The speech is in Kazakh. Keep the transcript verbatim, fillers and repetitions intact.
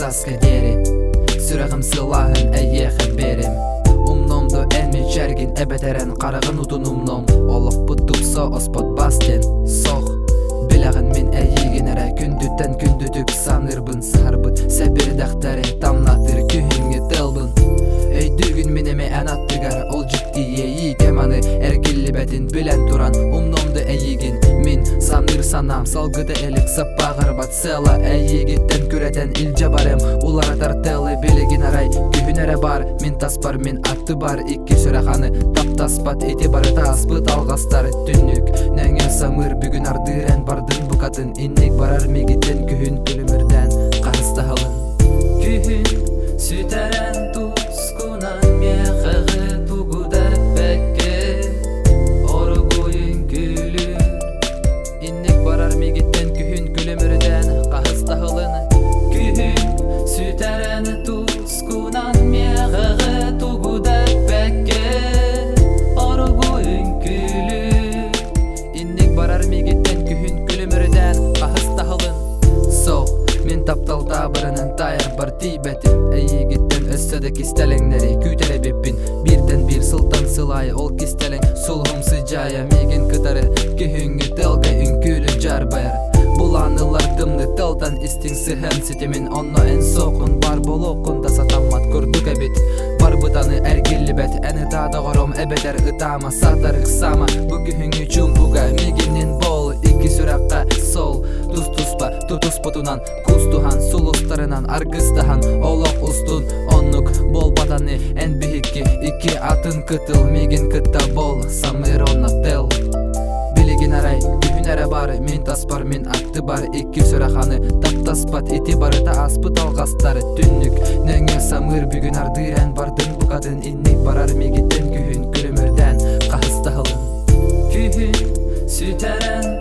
таска дери Сүрәгім сылағын әйеқі берем Умномды әнмен чәрген әбәтәрән қарағын ұтын умном Олық бұттупса оспот бастен соқ Білағын мен әйеген әрі күндіттен күндітік санырбын сарбыт Сәбір дақтары тамнатыр күйінге тылбын Өйдігін менеме ән аттығар ол жікті ейі Кеманы әргелі бәтін білән тұран Умномды әйеген мен саныр санам Салғыды әлік саппағыр бат села Әйегеттен күрәтен илжа барым Улар атар тәлі білеген арай Күйін әрі бар, мен таспар, мен атты бар Икки сүрәханы тап таспат Эти бары таспыт алғастары түннік Нәңе самыр бүгін ардырән бардың бұқатын Иннек барар мегеттен күйін күлімірден Қарыстағылын Күйін сүтәрән тұскунан Меқығы туғуда бәкке Оры бойын күлір Иннек барар мегеттен күйін күлімірден Қарыстағылын Күйін сүтәрән тұскунан Меқығы туғуда бәкке Оры бойын күлір Иннек барар мегеттен күйін күлімірден Қарыстағылын Соқ Мен таптал табырының тайыр бар тейбәтім Әйегеттен өсседі кестеліңнері күйтелі беппін Бірден бір сылтан сылай ол кестелің Сұлғым сыжая меген кытары Күйінгі тылға үнкүлі жар байыр Бұл анылар дымны тылтан істің сыхын сетемен Онно ән соқын бар бол оқында сатамат көрдік әбет Бар бұтаны әргелі бәт әні тады ғором әбетер ұтама сатар ұқсама Бұ күйінгі чүн бұға мегеннен бол Икі сүраққа сол Тұс тұспа тұтыс бұтынан Кустухан сулустарынан аргыстахан Олық устун оннук бол баданы ән бігікке Икі атын кытыл меген кытта бол Самыр онна тел Білеген арай күйін әрі бар Мен таспар мен атты бар Икі сүрақаны тап таспат Эти бары та аспыт алғастары түннік Нәңе самыр бүгін ардырән бардың бұқадын Иннек барар мегеттен күйін күлімірден Қағыстағылын Күйін сүтәрән